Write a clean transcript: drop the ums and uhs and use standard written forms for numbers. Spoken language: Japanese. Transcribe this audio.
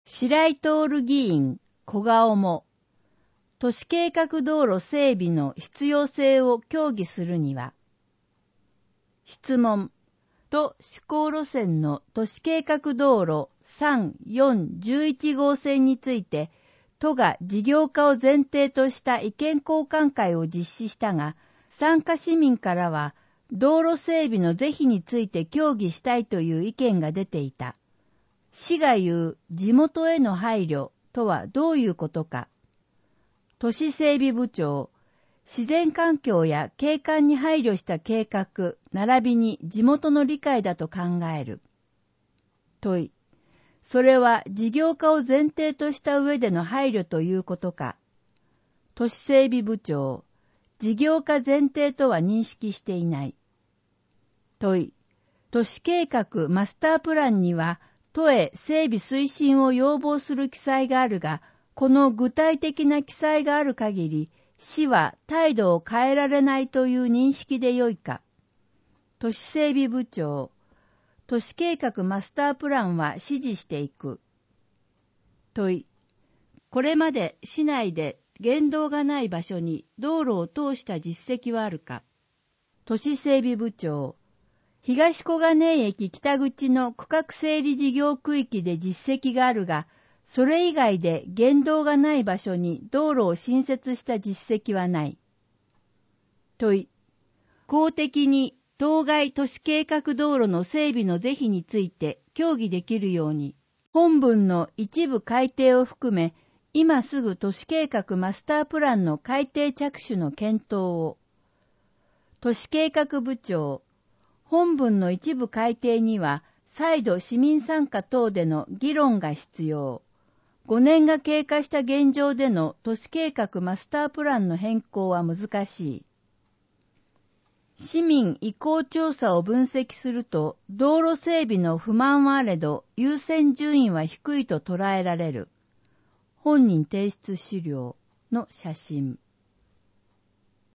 白井徹議員小顔も、都市計画道路整備の必要性を協議するには、質問、都施行路線の都市計画道路3、4、11号線について、都が事業化を前提とした意見交換会を実施したが、参加市民からは、道路整備の是非について協議したいという意見が出ていた。市が言う地元への配慮とはどういうことか。都市整備部長、自然環境や景観に配慮した計画、並びに地元の理解だと考える。問い、それは事業化を前提とした上での配慮ということか。都市整備部長、事業化前提とは認識していない。問い、都市計画マスタープランには、都へ整備推進を要望する記載があるが、この具体的な記載がある限り、市は態度を変えられないという認識でよいか。都市整備部長、都市計画マスタープランは支持していく。問い、これまで市内で言動がない場所に道路を通した実績はあるか。都市整備部長、東小金井駅北口の区画整理事業区域で実績があるが、それ以外で言動がない場所に道路を新設した実績はない。問い、公的に当該都市計画道路の整備の是非について協議できるように、本文の一部改定を含め、今すぐ都市計画マスタープランの改定着手の検討を。都市計画部長、本文の一部改定には、再度市民参加等での議論が必要。5年が経過した現状での都市計画マスタープランの変更は難しい。市民意向調査を分析すると、道路整備の不満はあれど、優先順位は低いと捉えられる。本人提出資料の写真。